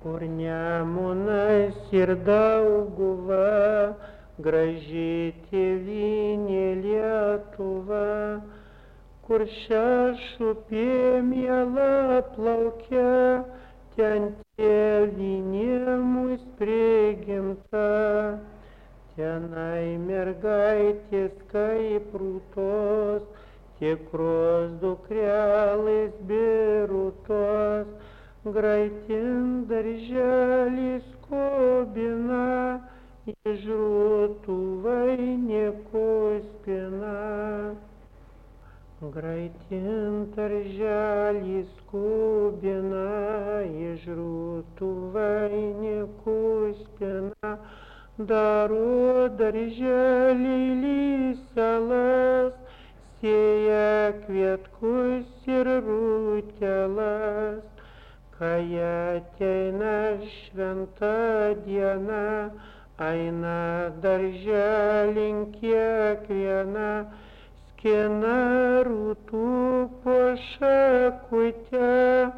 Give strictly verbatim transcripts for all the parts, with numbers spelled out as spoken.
Kur Nemunas ir Dauguva, graži tėvynė Lietuva, kur šešupė miela plaukia, ten tėvynė mūs prigimta. Tenai mergaitės kaip rūtos, tikros dukrelės birutos, graitin darželį skubina, iš rūtų vainikus pina. Graitin darželį skubina, iš rūtų vainikus pina, daro darželį lyselas, sėja kvietkus ir rūtelas. Kai ateina šventa diena, eina darželin kiekviena, skina rūtų po šakutę,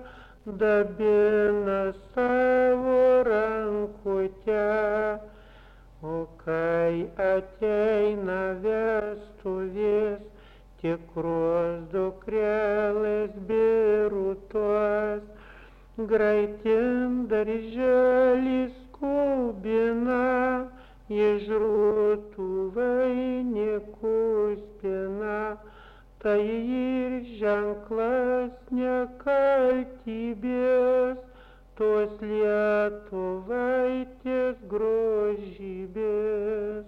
dabina savo rankutę. O kai ateina vestuvės, tikros dukrelės birutos, graitin darželį skubina, iš rūtų vainikus pina. Tai ir ženklas nekaltybės, tos lietuvaitės grožybės.